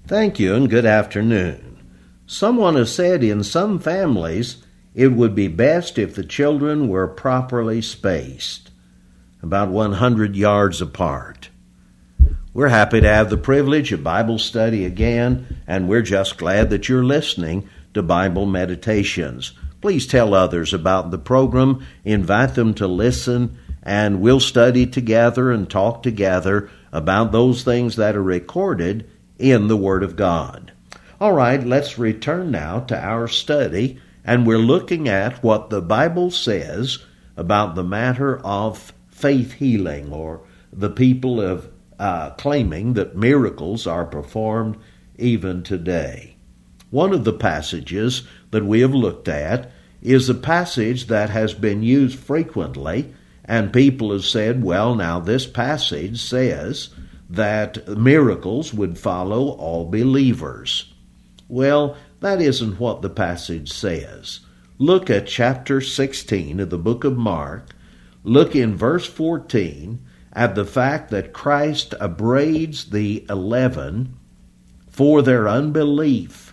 Thank you and good afternoon. Someone has said in some families it would be best if the children were properly spaced, about 100 yards apart. We're happy to have the privilege of Bible study again, and we're just glad that you're listening to Bible Meditations. Please tell others about the program, invite them to listen, and we'll study together and talk together about those things that are recorded in the Word of God. All right, let's return now to our study, and we're looking at what the Bible says about the matter of faith healing, or the people of claiming that miracles are performed even today. One of the passages that we have looked at is a passage that has been used frequently, and people have said, well, now this passage says that miracles would follow all believers. Well, that isn't what the passage says. Look at chapter 16 of the book of Mark. Look in verse 14 at the fact that Christ upbraids the 11 for their unbelief.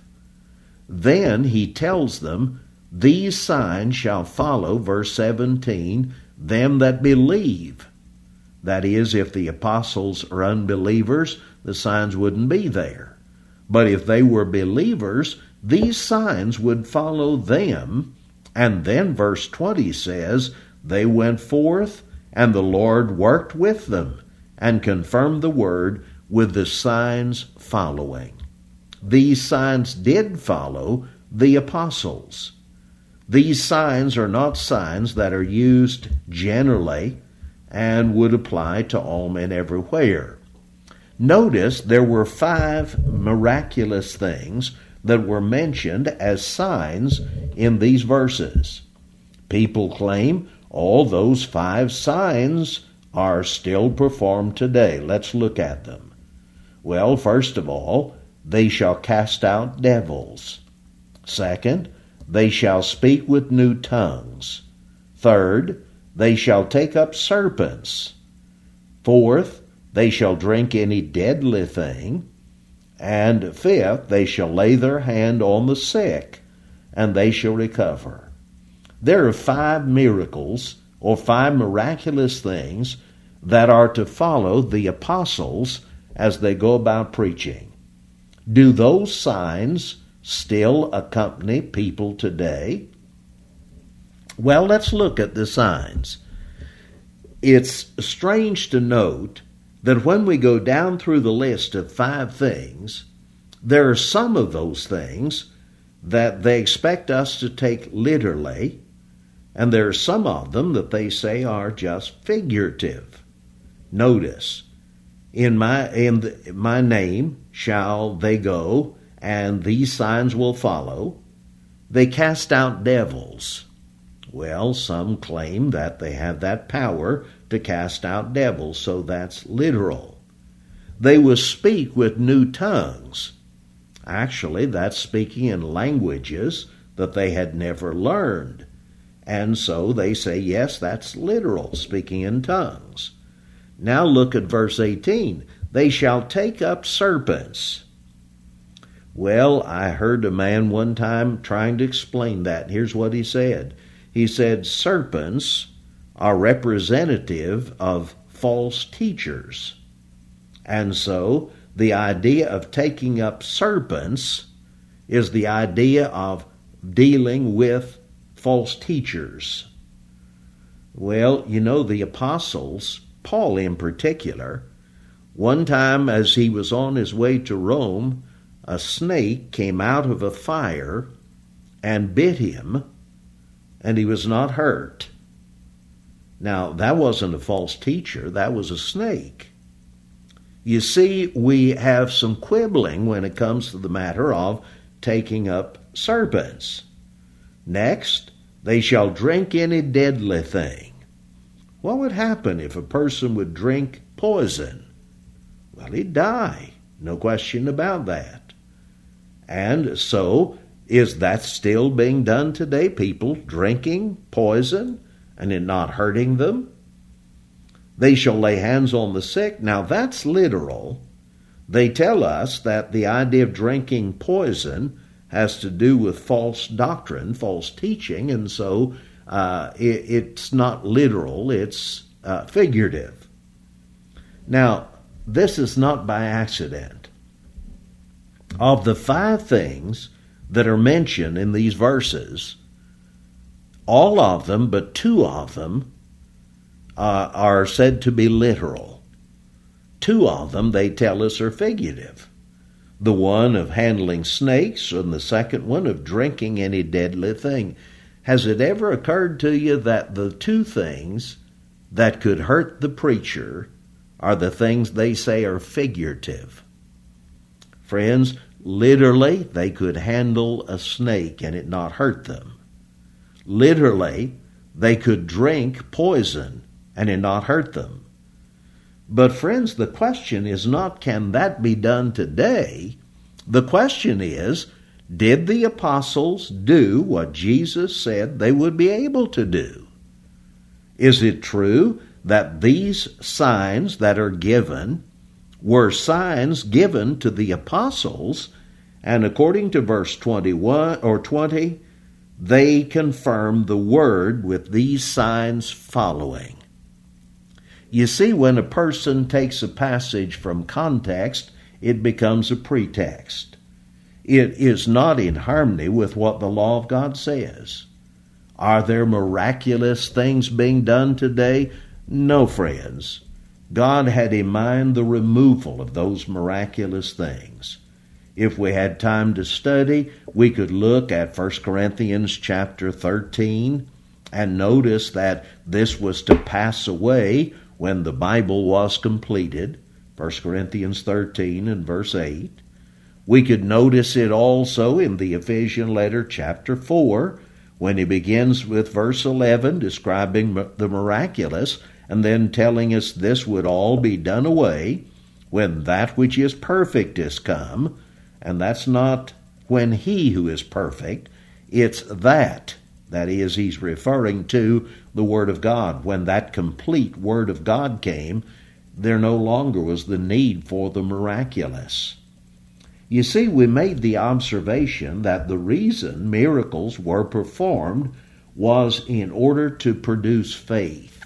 Then he tells them, these signs shall follow, verse 17, them that believe. That is, if the apostles are unbelievers, the signs wouldn't be there. But if they were believers, these signs would follow them. And then verse 20 says, they went forth, and the Lord worked with them, and confirmed the word with the signs following. These signs did follow the apostles. These signs are not signs that are used generally and would apply to all men everywhere. Notice there were 5 miraculous things that were mentioned as signs in these verses. People claim all those 5 signs are still performed today. Let's look at them. Well, first of all, they shall cast out devils. Second, they shall speak with new tongues. Third, they shall take up serpents. Fourth, they shall drink any deadly thing. And fifth, they shall lay their hand on the sick, and they shall recover. There are 5 miracles, or 5 miraculous things, that are to follow the apostles as they go about preaching. Do those signs still accompany people today? Well, let's look at the signs. It's strange to note that when we go down through the list of 5 things, there are some of those things that they expect us to take literally, and there are some of them that they say are just figurative. Notice, in my name shall they go, and these signs will follow. They cast out devils. Well, some claim that they have that power to cast out devils, so that's literal. They will speak with new tongues. Actually, that's speaking in languages that they had never learned. And so they say, yes, that's literal, speaking in tongues. Now look at verse 18. They shall take up serpents. Well, I heard a man one time trying to explain that. Here's what he said. He said, serpents are representative of false teachers. And so the idea of taking up serpents is the idea of dealing with false teachers. Well, you know, the apostles, Paul in particular, one time as he was on his way to Rome, a snake came out of a fire and bit him, and he was not hurt. Now, that wasn't a false teacher, that was a snake. You see, we have some quibbling when it comes to the matter of taking up serpents. Next, they shall drink any deadly thing. What would happen if a person would drink poison? Well, he'd die. No question about that. And so, is that still being done today? People drinking poison and it not hurting them? They shall lay hands on the sick. Now, that's literal. They tell us that the idea of drinking poison has to do with false doctrine, false teaching, and so it's not literal, it's figurative. Now, this is not by accident. Of the 5 things that are mentioned in these verses, all of them, but 2 of them, are said to be literal. 2 of them, they tell us, are figurative. The one of handling snakes and the second one of drinking any deadly thing. Has it ever occurred to you that the 2 things that could hurt the preacher are the things they say are figurative? Friends, literally, they could handle a snake and it not hurt them. Literally, they could drink poison and it not hurt them. But friends, the question is not, can that be done today? The question is, did the apostles do what Jesus said they would be able to do? Is it true that these signs that are given were signs given to the apostles, and according to verse 21 or 20, they confirm the word with these signs following? You see, when a person takes a passage from context, it becomes a pretext. It is not in harmony with what the law of God says. Are there miraculous things being done today? No, friends. God had in mind the removal of those miraculous things. If we had time to study, we could look at 1 Corinthians chapter 13 and notice that this was to pass away when the Bible was completed. 1 Corinthians 13 and verse 8. We could notice it also in the Ephesian letter chapter 4 when he begins with verse 11 describing the miraculous and then telling us this would all be done away when that which is perfect is come. And that's not when he who is perfect, it's that is, he's referring to the Word of God. When that complete Word of God came, there no longer was the need for the miraculous. You see, we made the observation that the reason miracles were performed was in order to produce faith.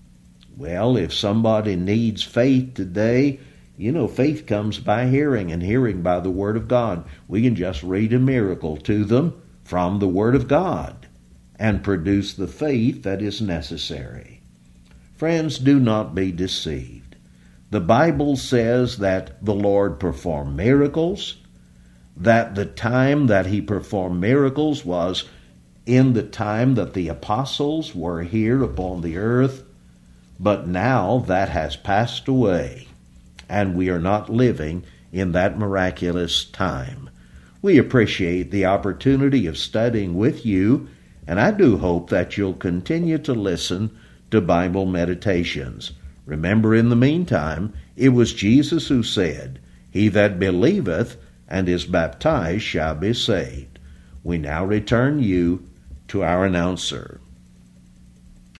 Well, if somebody needs faith today, faith comes by hearing, and hearing by the Word of God. We can just read a miracle to them from the Word of God and produce the faith that is necessary. Friends, do not be deceived. The Bible says that the Lord performed miracles, that the time that he performed miracles was in the time that the apostles were here upon the earth, but now that has passed away, and we are not living in that miraculous time. We appreciate the opportunity of studying with you, and I do hope that you'll continue to listen to Bible meditations. Remember, in the meantime, it was Jesus who said, "He that believeth and is baptized shall be saved." We now return you to our announcer.